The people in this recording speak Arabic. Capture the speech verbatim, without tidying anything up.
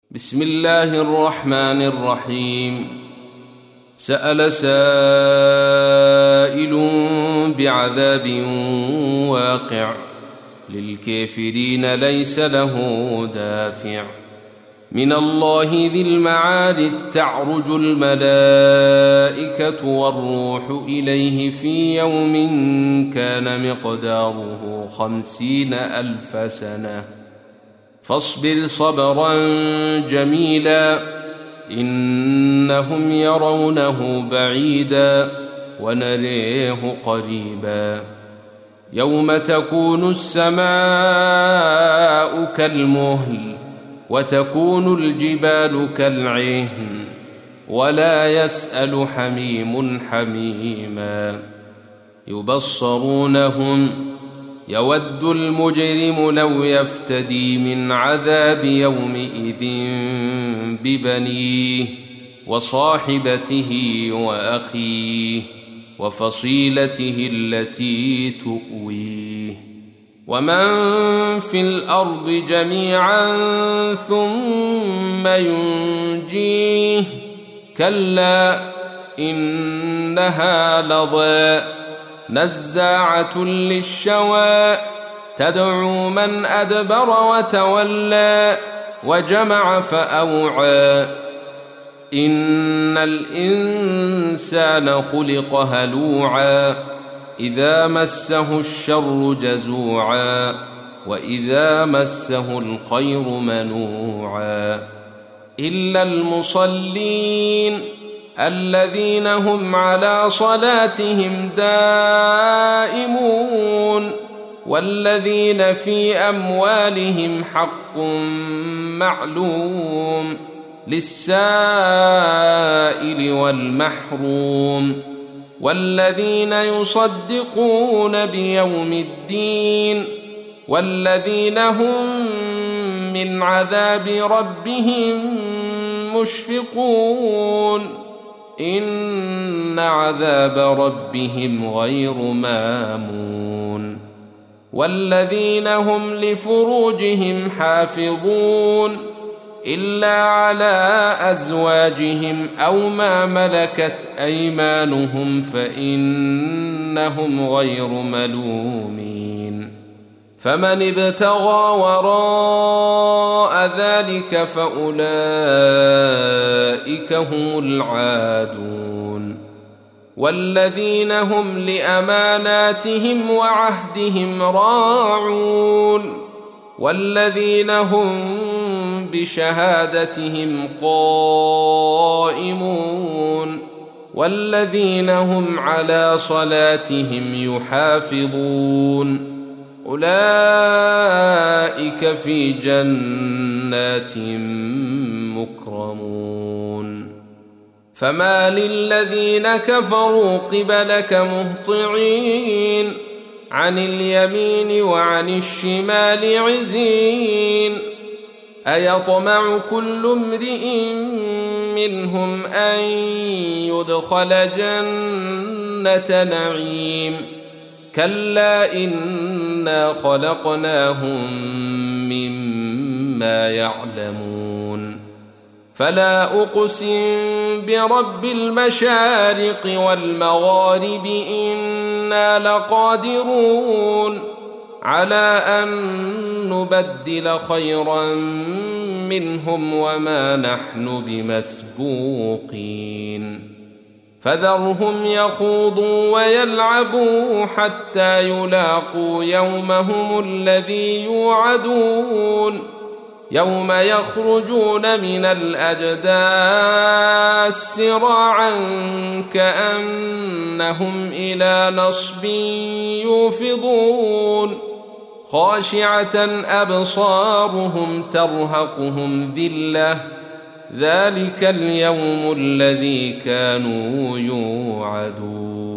بسم الله الرحمن الرحيم. سأل سائل بعذاب واقع للكافرين ليس له دافع من الله ذي المعارج تعرج الملائكة والروح إليه في يوم كان مقداره خمسين ألف سنة فاصبر صبرا جميلا إنهم يرونه بعيدا ونريه قريبا يوم تكون السماء كالمهل وتكون الجبال كالعهن ولا يسأل حميم حميما يبصرونهم يود المجرم لو يفتدي من عذاب يومئذ ببنيه وصاحبته وأخيه وفصيلته التي تؤويه ومن في الأرض جميعا ثم ينجيه كلا إنها لظى نزاعة للشوى تدعو من أدبر وتولى وجمع فأوعى إن الإنسان خلق هلوعا إذا مسه الشر جزوعا وإذا مسه الخير منوعا إلا المصلين الذين هم على صلاتهم دائمون والذين في أموالهم حق معلوم للسائل والمحروم والذين يصدقون بيوم الدين والذين هم من عذاب ربهم مشفقون إن عذاب ربهم غير مامون والذين هم لفروجهم حافظون إلا على أزواجهم أو ما ملكت أيمانهم فإنهم غير ملومين فمن ابتغى وراء ذلك فأولئك هم العادون والذين هم لأماناتهم وعهدهم راعون والذين هم بشهادتهم قائمون والذين هم على صلاتهم يحافظون أولئك في جنات مكرمون فما للذين كفروا قبلك مهطعين عن اليمين وعن الشمال عزين أيطمع كل امرئ منهم أن يدخل جنة نعيم كلا إنا خلقناهم مما يعلمون فلا أقسم برب المشارق والمغارب إنا لقادرون على أن نبدل خيرا منهم وما نحن بمسبوقين فذرهم يخوضوا ويلعبوا حتى يلاقوا يومهم الذي يوعدون يوم يخرجون من الأجداث سراعا كأنهم إلى نصب يوفضون خاشعة أبصارهم ترهقهم ذلة ذلك اليوم الذي كانوا يوعدون.